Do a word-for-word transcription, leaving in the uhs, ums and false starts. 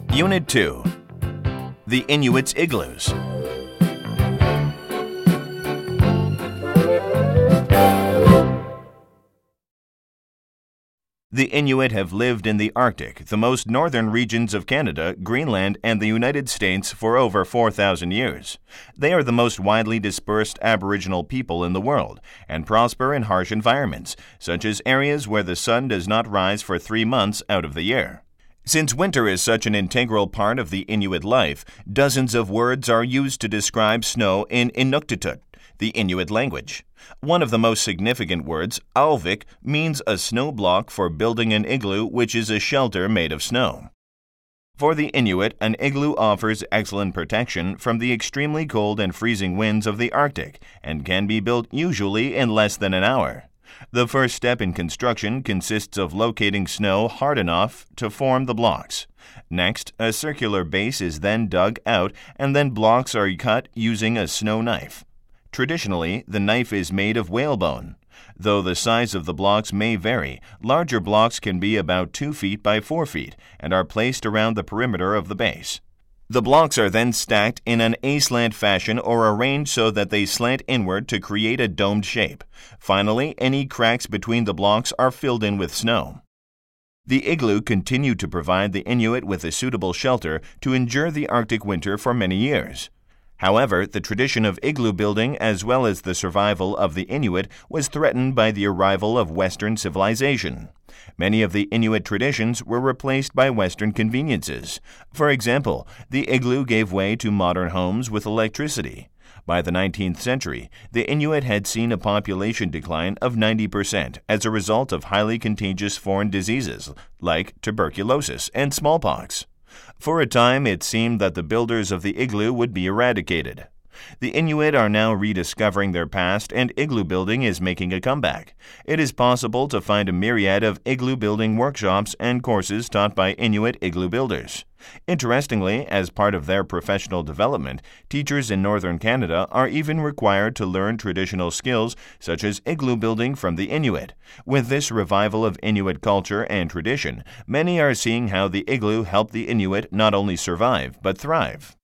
Unit two. The Inuits' Igloos. The Inuit have lived in the Arctic, the most northern regions of Canada, Greenland, and the United States for over four thousand years. They are the most widely dispersed Aboriginal people in the world and prosper in harsh environments, such as areas where the sun does not rise for three months out of the year. Since winter is such an integral part of the Inuit life, dozens of words are used to describe snow in Inuktitut, the Inuit language. One of the most significant words, alvik, means a snow block for building an igloo, which is a shelter made of snow. For the Inuit, an igloo offers excellent protection from the extremely cold and freezing winds of the Arctic and can be built usually in less than an hour. The first step in construction consists of locating snow hard enough to form the blocks. Next, a circular base is then dug out and then blocks are cut using a snow knife. Traditionally, the knife is made of whalebone. Though the size of the blocks may vary, larger blocks can be about two feet by four feet and are placed around the perimeter of the base. The blocks are then stacked in an aslant fashion or arranged so that they slant inward to create a domed shape. Finally, any cracks between the blocks are filled in with snow. The igloo continued to provide the Inuit with a suitable shelter to endure the Arctic winter for many years. However, the tradition of igloo building as well as the survival of the Inuit was threatened by the arrival of Western civilization. Many of the Inuit traditions were replaced by Western conveniences. For example, the igloo gave way to modern homes with electricity. By the nineteenth century, the Inuit had seen a population decline of ninety percent as a result of highly contagious foreign diseases like tuberculosis and smallpox. For a time, it seemed that the builders of the igloo would be eradicated. The Inuit are now rediscovering their past, and igloo building is making a comeback. It is possible to find a myriad of igloo building workshops and courses taught by Inuit igloo builders. Interestingly, as part of their professional development, teachers in northern Canada are even required to learn traditional skills such as igloo building from the Inuit. With this revival of Inuit culture and tradition, many are seeing how the igloo helped the Inuit not only survive but thrive.